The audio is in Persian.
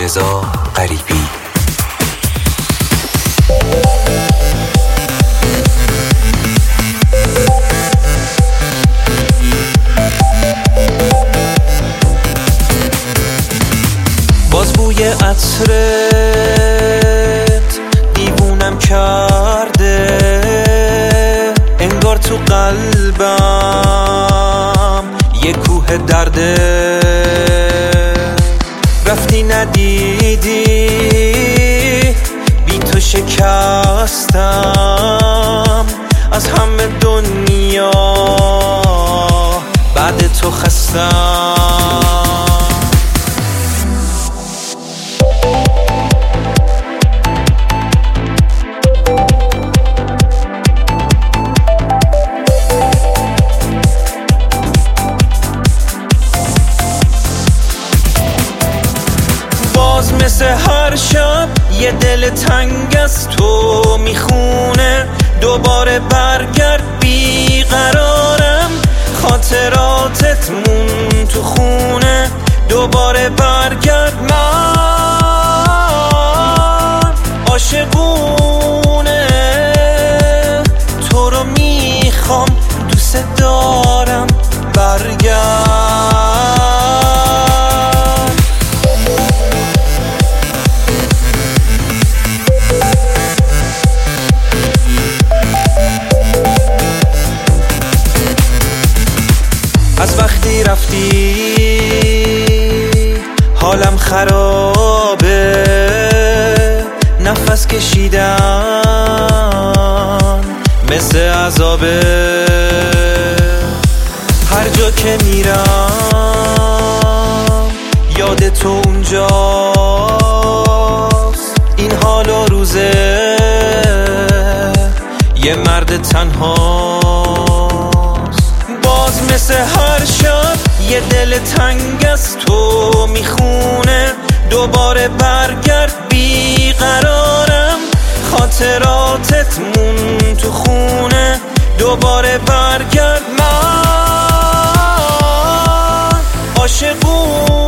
علیرضا غریبی. باز بوی عطرت دیوونم کرده، انگار تو قلبم یه کوه درده. رفتی ندیدی بی تو شکستم از همه دنیا، بعد تو خستم. مثل هر شب یه دل تنگ از تو میخونه، دوباره برگرد بیقرارم، خاطراتت مون تو خونه. دوباره برگرد، من عاشقونه تو رو میخوام، دوست دارم، برگرد. از وقتی رفتی حالم خرابه، نفس کشیدن مثل عذابه. هر جا که میرم یاد تو اونجاست، این حال و روزه یه مرد تنهاست. باز مثل هر شب یه دل تنگ از تو میخونه، دوباره برگرد بیقرارم، خاطراتت مون تو خونه. دوباره برگرد، من عاشقونه